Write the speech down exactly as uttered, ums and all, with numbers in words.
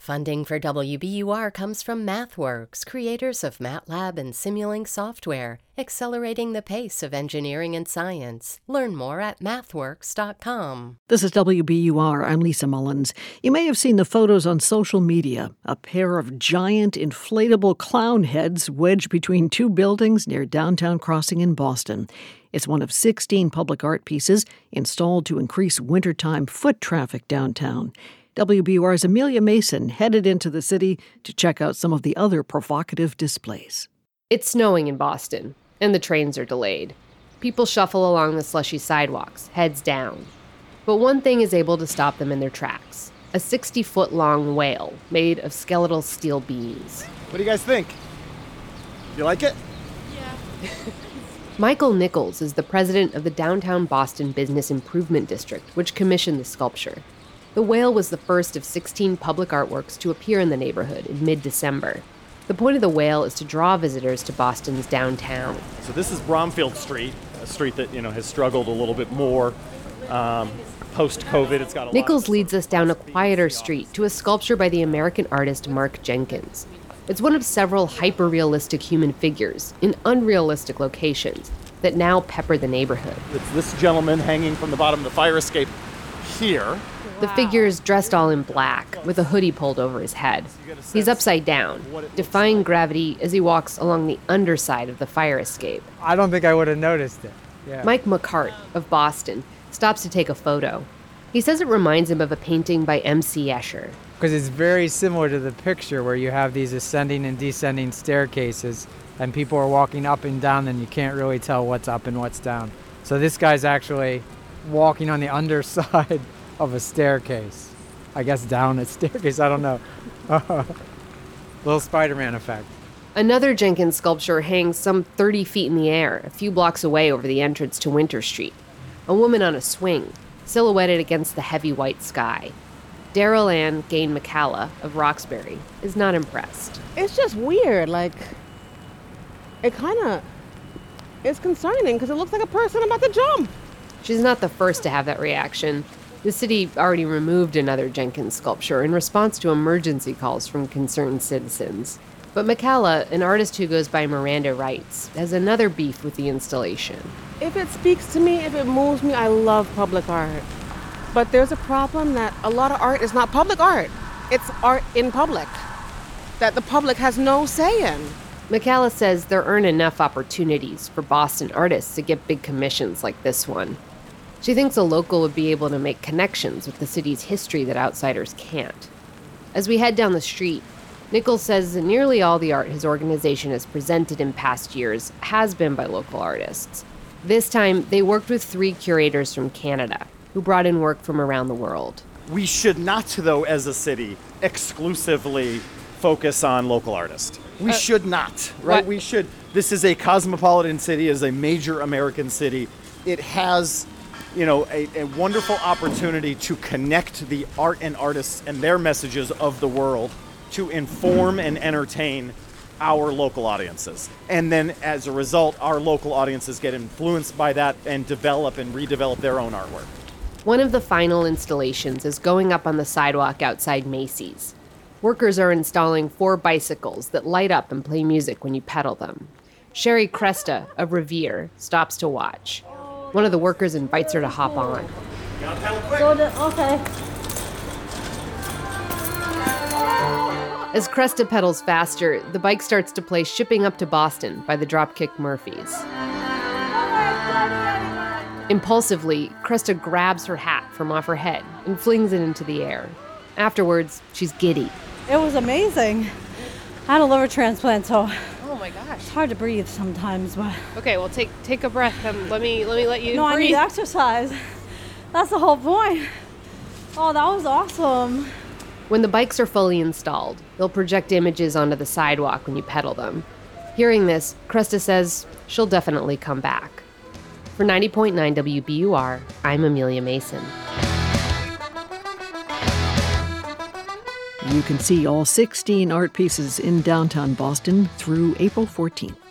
Funding for W B U R comes from MathWorks, creators of MATLAB and Simulink software, accelerating the pace of engineering and science. Learn more at mathworks dot com. This is W B U R. I'm Lisa Mullins. You may have seen the photos on social media. A pair of giant inflatable clown heads wedged between two buildings near Downtown Crossing in Boston. It's one of sixteen public art pieces installed to increase wintertime foot traffic downtown. W B U R's Amelia Mason headed into the city to check out some of the other provocative displays. It's snowing in Boston, and the trains are delayed. People shuffle along the slushy sidewalks, heads down. But one thing is able to stop them in their tracks. A sixty-foot-long whale made of skeletal steel beams. What do you guys think? You like it? Yeah. Michael Nichols is the president of the Downtown Boston Business Improvement District, which commissioned the sculpture. The whale was the first of sixteen public artworks to appear in the neighborhood in mid-December. The point of the whale is to draw visitors to Boston's downtown. So this is Bromfield Street, a street that, you know, has struggled a little bit more um, post-COVID. It's got a Nichols lot of- leads us down a quieter street to a sculpture by the American artist Mark Jenkins. It's one of several hyper-realistic human figures in unrealistic locations that now pepper the neighborhood. It's this gentleman hanging from the bottom of the fire escape here. The figure is dressed all in black, with a hoodie pulled over his head. He's upside down, defying gravity as he walks along the underside of the fire escape. I don't think I would have noticed it. Yeah. Mike McCart of Boston stops to take a photo. He says it reminds him of a painting by M C Escher. Because it's very similar to the picture where you have these ascending and descending staircases and people are walking up and down and you can't really tell what's up and what's down. So this guy's actually walking on the underside of a staircase. I guess down a staircase, I don't know. Little Spider-Man effect. Another Jenkins sculpture hangs some thirty feet in the air, a few blocks away over the entrance to Winter Street. A woman on a swing, silhouetted against the heavy white sky. Daryl Ann Gain McCalla of Roxbury is not impressed. It's just weird, like, it kind of, it's concerning because it looks like a person about to jump. She's not the first to have that reaction. The city already removed another Jenkins sculpture in response to emergency calls from concerned citizens. But McCalla, an artist who goes by Miranda Wrights, has another beef with the installation. If it speaks to me, if it moves me, I love public art. But there's a problem that a lot of art is not public art. It's art in public that the public has no say in. McCalla says there aren't enough opportunities for Boston artists to get big commissions like this one. She thinks a local would be able to make connections with the city's history that outsiders can't. As we head down the street, Nichols says that nearly all the art his organization has presented in past years has been by local artists. This time, they worked with three curators from Canada, who brought in work from around the world. We should not, though, as a city, exclusively focus on local artists. We uh, should not, right? What? We should. This is a cosmopolitan city, is a major American city. It has, you know, a, a wonderful opportunity to connect the art and artists and their messages of the world to inform and entertain our local audiences. And then as a result, our local audiences get influenced by that and develop and redevelop their own artwork. One of the final installations is going up on the sidewalk outside Macy's. Workers are installing four bicycles that light up and play music when you pedal them. Sherry Cresta of Revere stops to watch. One of the workers invites her to hop on. You gotta pedal quick. Go to, okay. As Cresta pedals faster, the bike starts to play Shipping Up to Boston by the Dropkick Murphys. Impulsively, Cresta grabs her hat from off her head and flings it into the air. Afterwards, she's giddy. It was amazing. I had a liver transplant, so oh my gosh, it's hard to breathe sometimes. But okay, well take take a breath and let me let me let you no, breathe. I need exercise. That's the whole point. Oh, that was awesome. When the bikes are fully installed, they'll project images onto the sidewalk when you pedal them. Hearing this, Cresta says she'll definitely come back. For ninety point nine W B U R, I'm Amelia Mason. You can see all sixteen art pieces in downtown Boston through April fourteenth.